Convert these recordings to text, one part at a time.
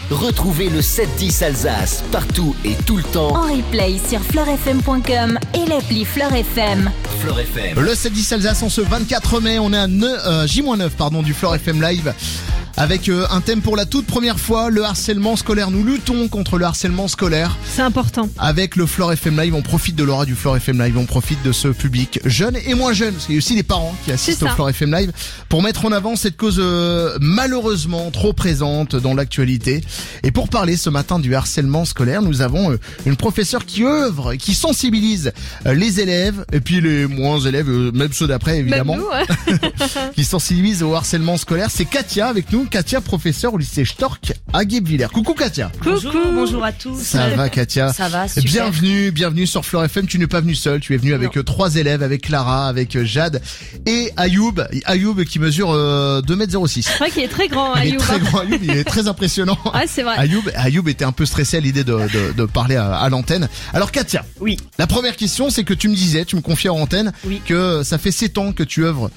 Retrouvez le 7-10 Alsace partout et tout le temps. En replay sur fleurfm.com et l'appli Fleur FM. Fleur FM. Le 7-10 Alsace en ce 24 mai, on est à J-9 du Fleur FM Live. Avec un thème pour la toute première fois, le harcèlement scolaire. Nous luttons contre le harcèlement scolaire. C'est important. Avec le Fleur FM Live, on profite de l'aura du Fleur FM Live, on profite de ce public jeune et moins jeune, parce qu'il y a aussi les parents qui assistent au Fleur FM Live, pour mettre en avant cette cause malheureusement trop présente dans l'actualité. Et pour parler ce matin du harcèlement scolaire, nous avons une professeure qui œuvre, qui sensibilise les élèves, et puis les moins élèves, même ceux d'après évidemment, Même nous, qui sensibilise au harcèlement scolaire. C'est Katia avec nous. Katia, professeure au lycée Stork à Guebwiller. Coucou Katia. Bonjour à tous. Ça va Katia? Ça va, super. Bienvenue sur Fleur FM. Tu n'es pas venu seul, tu es venu avec 3 élèves, avec Clara, avec Jade et Ayoub. Ayoub qui mesure 2,06 m. c'est vrai qu'il est très grand, Il est Ayoub. très grand, Ayoub, il est très impressionnant. Ah, c'est vrai. Ayoub était un peu stressé à l'idée de parler à l'antenne. Alors Katia, Oui. la première question, c'est que tu me confiais en antenne, Oui. que ça fait 7 ans que tu œuvres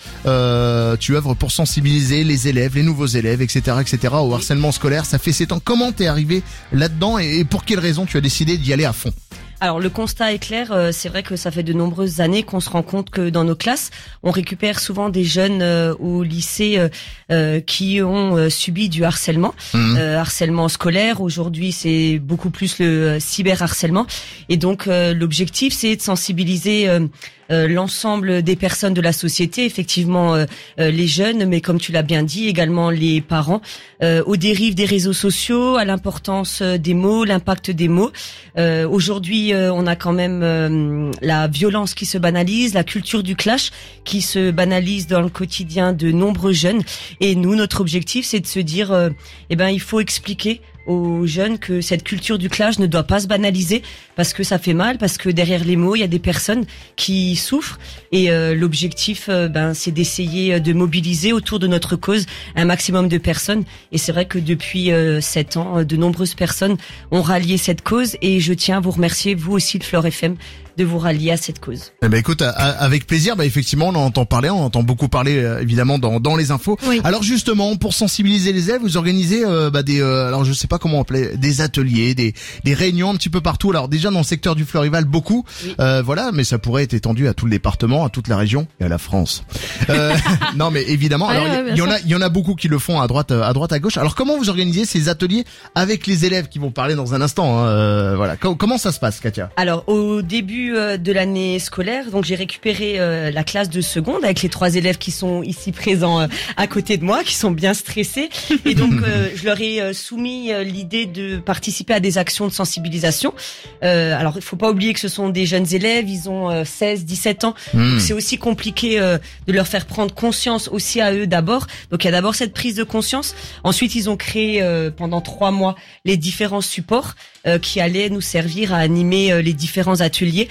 pour sensibiliser les élèves, les nouveaux élèves, etc., au harcèlement scolaire. Ça fait 7 ans. Comment t'es arrivé là-dedans et pour quelle raison tu as décidé d'y aller à fond? Alors le constat est clair, c'est vrai que ça fait de nombreuses années qu'on se rend compte que dans nos classes, on récupère souvent des jeunes au lycée qui ont subi du harcèlement, harcèlement scolaire. Aujourd'hui, c'est beaucoup plus le cyberharcèlement. Et donc l'objectif, c'est de sensibiliser l'ensemble des personnes de la société, effectivement les jeunes, mais comme tu l'as bien dit, également les parents, aux dérives des réseaux sociaux, à l'importance des mots, l'impact des mots. Aujourd'hui, on a quand même la violence qui se banalise, la culture du clash qui se banalise dans le quotidien de nombreux jeunes. Et nous, notre objectif, c'est de se dire, il faut expliquer aux jeunes que cette culture du clash ne doit pas se banaliser parce que ça fait mal, parce que derrière les mots, il y a des personnes qui souffrent et l'objectif, c'est d'essayer de mobiliser autour de notre cause un maximum de personnes. Et c'est vrai que depuis 7 ans, de nombreuses personnes ont rallié cette cause et je tiens à vous remercier, vous aussi, le Fleur FM, de vous rallier à cette cause. Eh ben écoute, avec plaisir. Effectivement, on entend beaucoup parler évidemment dans les infos. Oui. Alors justement, pour sensibiliser les élèves, vous organisez alors je sais pas comment on appelait, des ateliers, des réunions un petit peu partout. Alors déjà dans le secteur du Fleurival beaucoup, Oui. mais ça pourrait être étendu à tout le département, à toute la région et à la France. Non mais évidemment, alors il y en a beaucoup qui le font à droite à gauche. Alors comment vous organisez ces ateliers avec les élèves qui vont parler dans un instant, voilà. Comment ça se passe, Katia? Alors au début de l'année scolaire, donc j'ai récupéré la classe de seconde avec les 3 élèves qui sont ici présents à côté de moi, qui sont bien stressés. Et donc je leur ai soumis l'idée de participer à des actions de sensibilisation. Alors il faut pas oublier que ce sont des jeunes élèves, ils ont 16, 17 ans. Donc c'est aussi compliqué de leur faire prendre conscience aussi à eux d'abord. Donc il y a d'abord cette prise de conscience. Ensuite ils ont créé pendant 3 mois les différents supports qui allaient nous servir à animer les différents ateliers.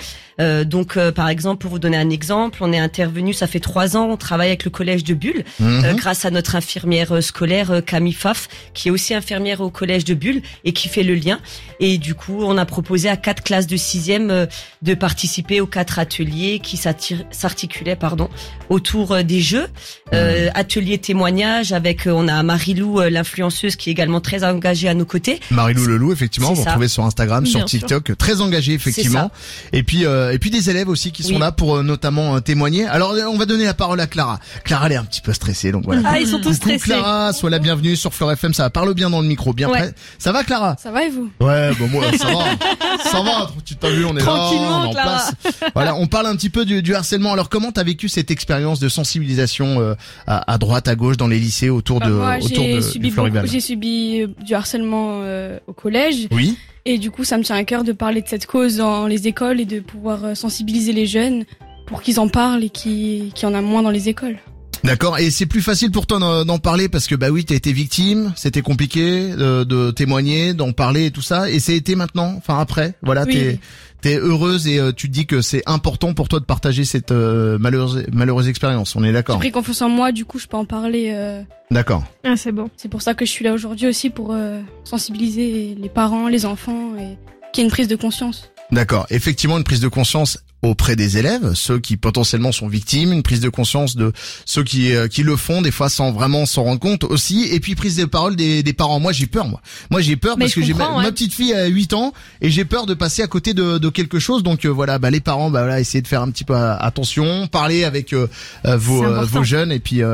Par exemple, pour vous donner un exemple, on est intervenu, ça fait 3 ans, on travaille avec le collège de Bulle, grâce à notre infirmière scolaire Camille Pfaff, qui est aussi infirmière au collège de Bulle et qui fait le lien. Et du coup, on a proposé à 4 classes de 6e de participer aux 4 ateliers qui s'articulaient autour des jeux. Atelier témoignage avec, on a Marilou, l'influenceuse, qui est également très engagée à nos côtés. Marilou Lelou, effectivement, C'est vous ça. retrouvez sur Instagram, sur Bien TikTok, très engagé effectivement. Et puis des élèves aussi qui sont Oui. là pour notamment témoigner. Alors on va donner la parole à Clara. Clara, elle est un petit peu stressée, donc voilà. Ah, ils sont tous Coucou, stressés. Clara, sois la bienvenue sur Fleur FM. Ça va, parle bien dans le micro, bien Ouais. prêt. Ça va, Clara? Ça va et vous? Ouais, bon moi ça va, ça va. Tu t'as vu, on est là, Tranquillement, on est en Clara. place. Voilà, on parle un petit peu du harcèlement. Alors comment t'as vécu cette expérience de sensibilisation à droite, à gauche, dans les lycées autour Moi, du Florival? j'ai subi du harcèlement au collège Oui. et du coup ça me tient à cœur de parler de cette cause dans les écoles et de pouvoir sensibiliser les jeunes pour qu'ils en parlent et qu'il y en a moins dans les écoles. D'accord. Et c'est plus facile pour toi d'en parler parce que t'as été victime, c'était compliqué de témoigner, d'en parler et tout ça. Et c'est été maintenant, enfin après, voilà, Oui. t'es heureuse et tu te dis que c'est important pour toi de partager cette malheureuse expérience. On est J'ai d'accord. pris confiance en moi, du coup je peux en parler. D'accord. Ah, c'est bon. C'est pour ça que je suis là aujourd'hui aussi pour sensibiliser les parents, les enfants et qu'il y ait une prise de conscience. D'accord. Effectivement, une prise de conscience auprès des élèves, ceux qui potentiellement sont victimes, une prise de conscience de ceux qui le font des fois sans vraiment s'en rendre compte aussi, et puis prise de parole des parents. Moi j'ai peur parce que j'ai ma petpetite fille à 8 ans et j'ai peur de passer à côté de quelque chose. Donc voilà, les parents essayez de faire un petit peu attention, parler avec vos jeunes et puis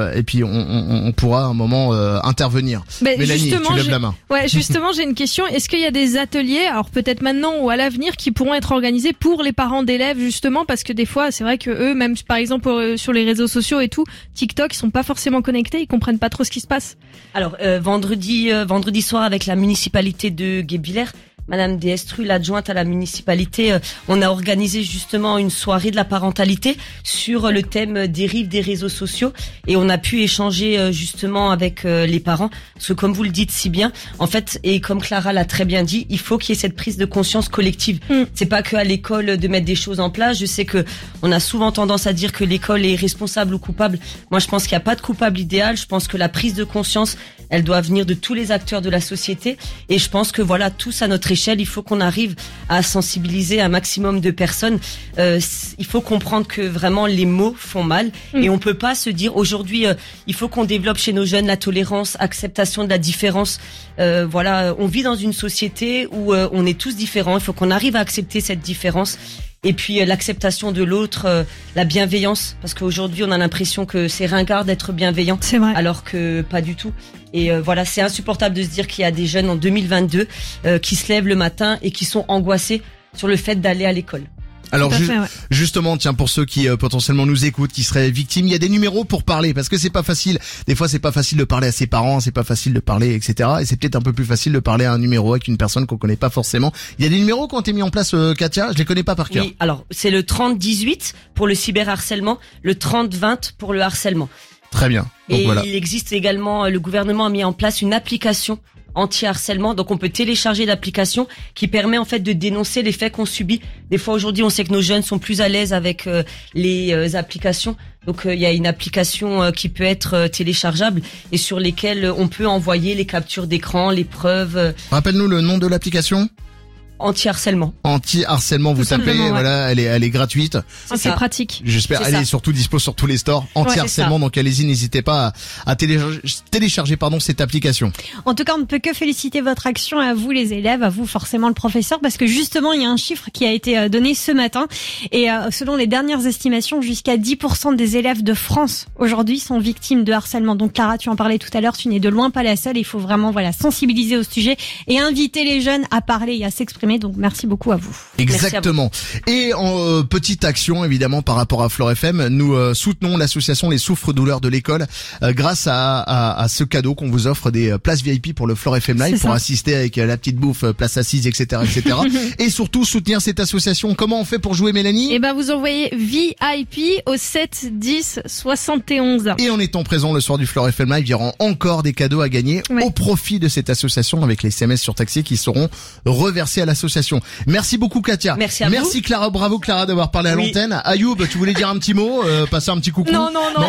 on pourra à un moment intervenir. Mélanie, tu lèves la main. Ouais, justement, j'ai une question. Est-ce qu'il y a des ateliers, alors peut-être maintenant ou à l'avenir, qui pourront être organisés pour les parents d'élèves, justement, parce que des fois, c'est vrai que eux, même par exemple sur les réseaux sociaux et tout, TikTok, ils sont pas forcément connectés, ils comprennent pas trop ce qui se passe. Alors vendredi soir avec la municipalité de Guebwiller, Madame Destru, l'adjointe à la municipalité, on a organisé justement une soirée de la parentalité sur le thème dérive des réseaux sociaux et on a pu échanger justement avec les parents parce que comme vous le dites si bien, en fait, et comme Clara l'a très bien dit, il faut qu'il y ait cette prise de conscience collective. C'est pas que à l'école de mettre des choses en place. Je sais que on a souvent tendance à dire que l'école est responsable ou coupable. Moi, je pense qu'il n'y a pas de coupable idéal. Je pense que la prise de conscience, elle doit venir de tous les acteurs de la société et je pense que voilà, tous à notre échelle, il faut qu'on arrive à sensibiliser un maximum de personnes. Il faut comprendre que vraiment les mots font mal et on peut pas se dire aujourd'hui il faut qu'on développe chez nos jeunes la tolérance, acceptation de la différence. Voilà, on vit dans une société où on est tous différents, il faut qu'on arrive à accepter cette différence. Et puis l'acceptation de l'autre, la bienveillance, parce qu'aujourd'hui on a l'impression que c'est ringard d'être bienveillant, c'est vrai, alors que pas du tout. Et voilà, c'est insupportable de se dire qu'il y a des jeunes en 2022 qui se lèvent le matin et qui sont angoissés sur le fait d'aller à l'école. Alors justement, tiens, pour ceux qui potentiellement nous écoutent, qui seraient victimes, il y a des numéros pour parler, parce que c'est pas facile. Des fois, c'est pas facile de parler à ses parents, c'est pas facile de parler, etc. Et c'est peut-être un peu plus facile de parler à un numéro avec une personne qu'on connaît pas forcément. Il y a des numéros qui ont été mis en place, Katia. Je les connais pas par cœur. Oui, alors c'est le 3018 pour le cyberharcèlement, le 3020 pour le harcèlement. Très bien. Donc, et voilà. Il existe également, le gouvernement a mis en place une application anti-harcèlement. Donc on peut télécharger l'application qui permet en fait de dénoncer les faits qu'on subit. Des fois aujourd'hui on sait que nos jeunes sont plus à l'aise avec les applications. Donc il y a une application qui peut être téléchargeable et sur lesquelles on peut envoyer les captures d'écran, les preuves. Rappelle-nous le nom de l'application. Anti-harcèlement. Anti-harcèlement, vous tapez, voilà, elle est gratuite. C'est pratique. J'espère, elle est surtout dispo sur tous les stores. Anti-harcèlement, donc allez-y, n'hésitez pas à télécharger cette application. En tout cas, on ne peut que féliciter votre action à vous les élèves, à vous forcément le professeur, parce que justement, il y a un chiffre qui a été donné ce matin et selon les dernières estimations, jusqu'à 10% des élèves de France aujourd'hui sont victimes de harcèlement. Donc Clara, tu en parlais tout à l'heure, tu n'es de loin pas la seule. Il faut vraiment sensibiliser au sujet et inviter les jeunes à parler et à s'exprimer. Donc merci beaucoup à vous. Exactement. Et en petite action évidemment par rapport à Flore FM, nous soutenons l'association Les Souffres-Douleurs de l'école grâce à ce cadeau qu'on vous offre, des places VIP pour le Flore FM Live pour assister avec la petite bouffe, place assise, etc. Et surtout soutenir cette association. Comment on fait pour jouer, Mélanie ? Eh ben vous envoyez VIP au 7 10 71. Et en étant présent le soir du Flore FM Live, il y aura encore des cadeaux à gagner au profit de cette association avec les SMS surtaxés qui seront reversés à l'association. Merci beaucoup Katia. Merci à vous. Merci Clara, bravo Clara d'avoir parlé à l'antenne. Ayoub, tu voulais dire un petit mot, passer un petit coucou? Non.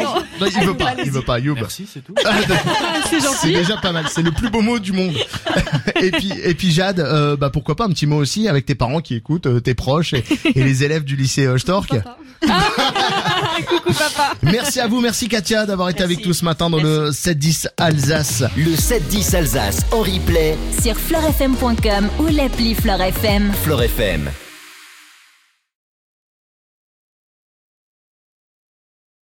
Il veut pas Ayoub. Merci, c'est tout. C'est gentil. C'est déjà pas mal, c'est le plus beau mot du monde. et puis Jade, pourquoi pas un petit mot aussi avec tes parents qui écoutent, tes proches et les élèves du lycée Stork. Coucou papa. Merci à vous, merci Katia d'avoir été avec nous ce matin dans le 7-10 Alsace. Le 7-10 Alsace en replay sur fleurfm.com ou l'appli Fleur FM. Flore FM.